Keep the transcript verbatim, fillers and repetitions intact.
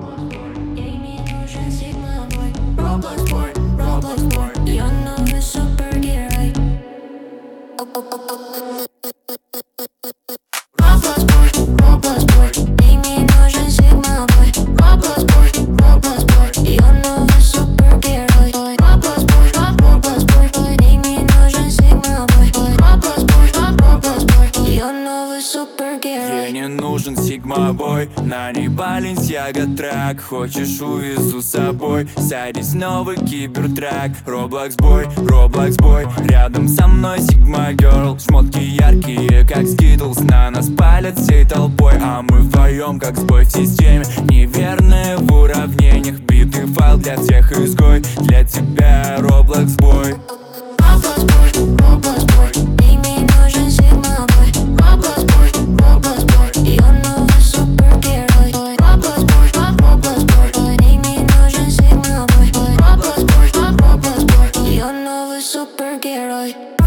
Ей не нужен Sigma Boy. Roblox Boy, Roblox Boy. Я новый супергерой. Roblox Boy, Roblox Boy. Ей не нужен Sigma Boy. Roblox Boy, Roblox Boy. Я новый супергерой. Roblox Boy, Roblox Boy. Ей не нужен Sigma Boy. Roblox Boy, Roblox Boy. Я новый супергерой. Ей не нужен Sigma Boy, на ней Balenciaga трак. Хочешь, увезу с собой, садись в новый кибертрак. Roblox Boy, Roblox Boy, рядом со мной Sigma Girl. Шмотки яркие, как Skittles, на нас палят всей толпой. А мы вдвоем, как сбой в системе, неверные в уравнениях. Битый файл для всех изгой, для тебя Roblox Boy. Roblox Boy, Roblox Boy. Ей не нужен Sigma Boy. Roblox Boy, Roblox Boy. Я новый супергерой. Roblox Boy, Roblox Boy. Ей не нужен Sigma Boy. Roblox Boy, Roblox Boy. Я новый супергерой.